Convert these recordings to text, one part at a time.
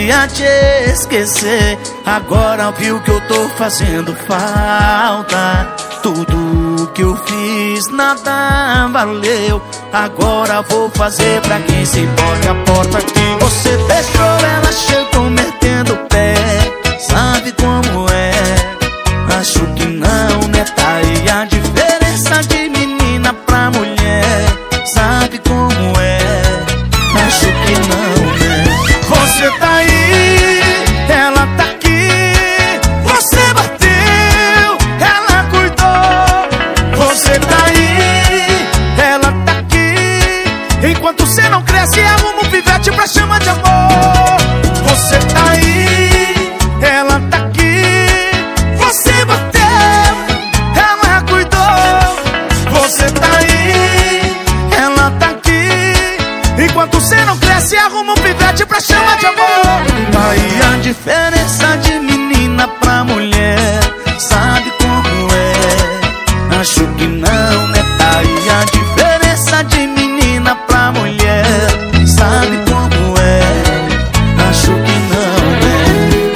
queria te esquecer. Agora viu que eu tô fazendo falta. Tudo que eu fiz nada valeu. Agora vou fazer pra quem se importa. A porta que você fechou, ela chegou metendo o pé. Sabe como é? Acho que não, né? Tá aí a diferença de menina pra mulher. Sabe como é? Acho que não, né? Você tá aí, ela tá aqui. Você bateu, ela cuidou. Você tá aí, ela tá aqui. Enquanto você não cresce, arruma um pivete pra chama de amor. Você tá aí, ela tá aqui. Você bateu, ela cuidou. Você tá aí, ela tá aqui. Enquanto você não cresce, arruma um pivete pra chama de amor. Aí a diferença de menina pra mulher. Sabe como é? Acho que não, né? Tá aí a diferença de menina pra mulher. Sabe como é? Acho que não, né?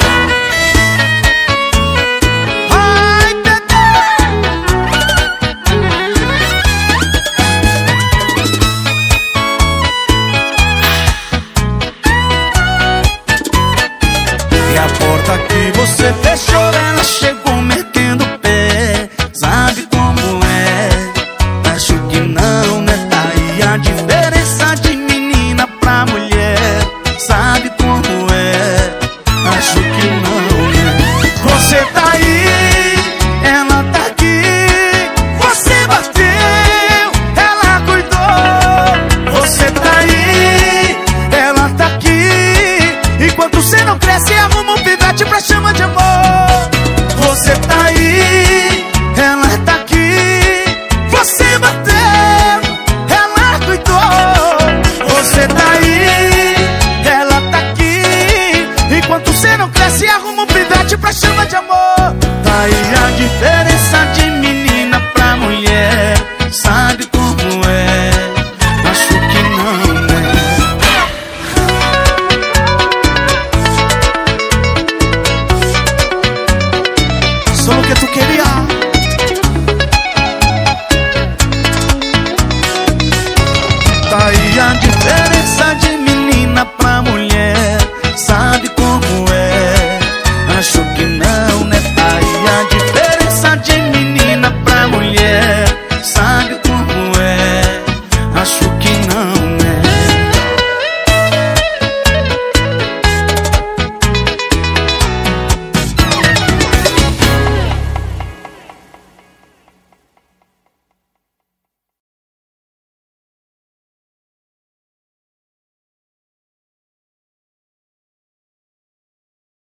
Ai, e a porta que você fechou, ela chegou metendo o pé. Sabe como é? Acho que não, né? Tá aí a diferença de menina pra mulher. Sabe como é? Acho que não, né? Você tá aí, ela tá aqui. Você bateu, ela cuidou. Você tá aí, ela tá aqui. Enquanto você não cresce, arruma um pivete pra chama de amor. Você tá aí, ela tá aqui. Você bateu, ela cuidou. Você tá aí, ela tá aqui. Enquanto você não cresce, arruma um pivete pra chama de amor. Tá aí a diferença de